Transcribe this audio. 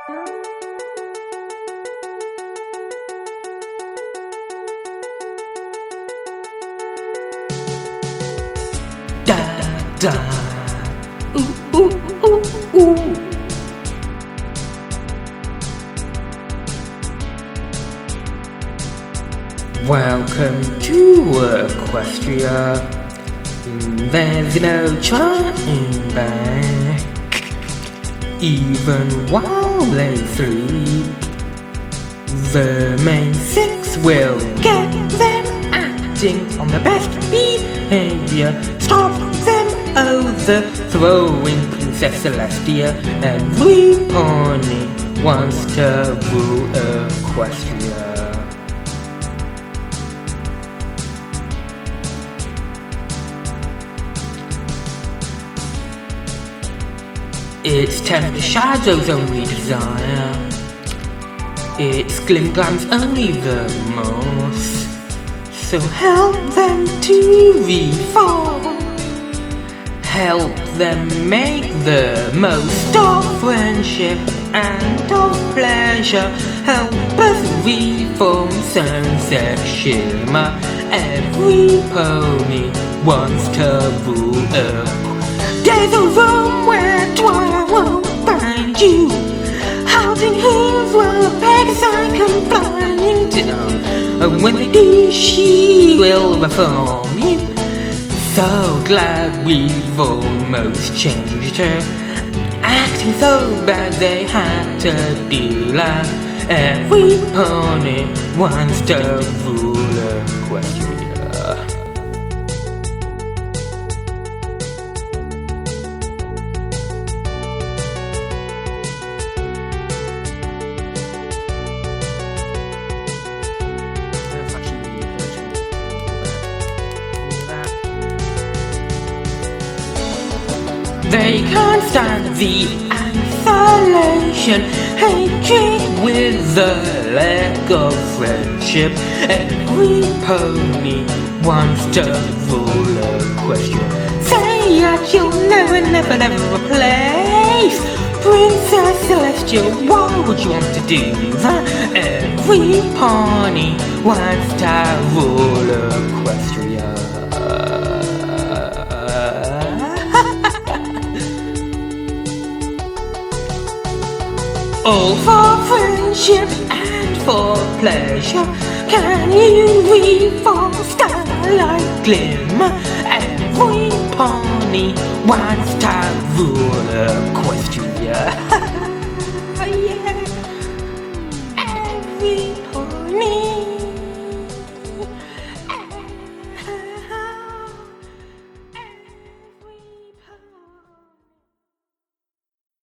Da da. Ooh ooh ooh ooh. Welcome to Equestria. There's no turning back. Even while they sleep, the main six will get them acting on the best behavior. Stop them overthrowing Princess Celestia. Every pony wants to rule Equestria. It's Tempest Shadow's only desire. It's Glimglam's only remorse. So help them to reform. Help them make the most of friendship and of pleasure. Help us reform Sunset Shimmer. Every pony wants to rule There's a room where Twilight won't find you. Holding hooves while Pegasi can blind you down. And when they do, she will reform you. So glad we've almost changed her. Acting so bad they had to deal out. Every pony wants to rule Equestria. They can't stand the isolation, hatred with the lack of friendship. Every pony wants to rule Equestria. Say that you'll never, never, never replace Princess Celestia. Why would you want to do that? Every pony wants to rule Equestria. All for friendship and for pleasure. Can you reform Starlight Glimmer? Every pony wants to rule Equestria. Yeah. Every